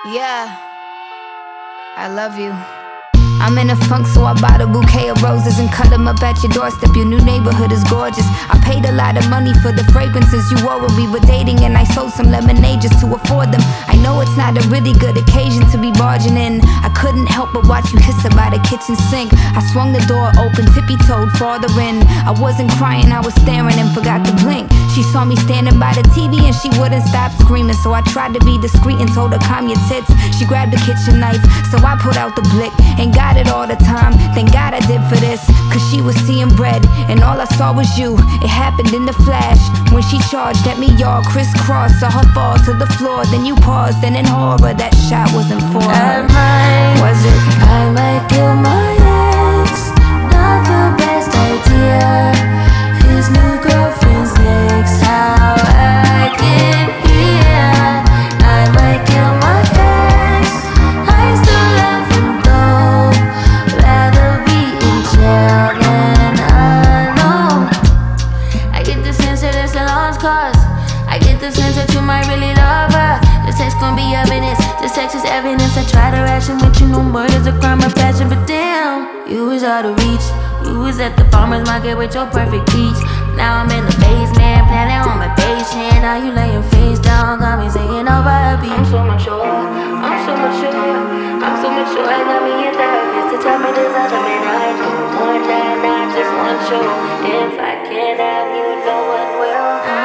Yeah, I love you. I'm in a funk, so I bought a bouquet of roses and cut them up at your doorstep. Your new neighborhood is gorgeous. I paid a lot of money for the fragrances you wore when we were dating, and I sold some lemonade just to afford them. I know it's not a really good occasion to be barging in. I couldn't help but watch you kiss her by the kitchen sink. I swung the door open, tippy-toed farther in. I wasn't crying, I was staring and forgot to blink. She saw me standing by the TV and she wouldn't stop screaming, so I tried to be discreet and told her, calm your tits. She grabbed the kitchen knife, so I put out the blick and got it all the time. Thank God I did for this, cause she was seeing red and all I saw was you. It happened in the flash when she charged at me, all crisscross. Saw her fall to the floor, then you paused, and in horror that shot wasn't for her. Was it? I might kill my ex. Not the best idea. His new girlfriend's next. How I get here? I might kill my ex. I still love him though. Rather be in jail than alone. I get the sense that it's a lost cause. I get the sense that you might really love her. This text gon' be evidence. This text is evidence. I try to ration with you, no murder's a crime of passion, but damn, you was out of reach. You was at the farmer's market with your perfect peach. Now I'm in the basement, planning on my patient. Now you laying face down, got me singing over a beat. I'm so mature, I'm so mature, I'm so mature. I got me a therapist to tell me there's other men I do. One night, I just want you. If I can't have you, no one will.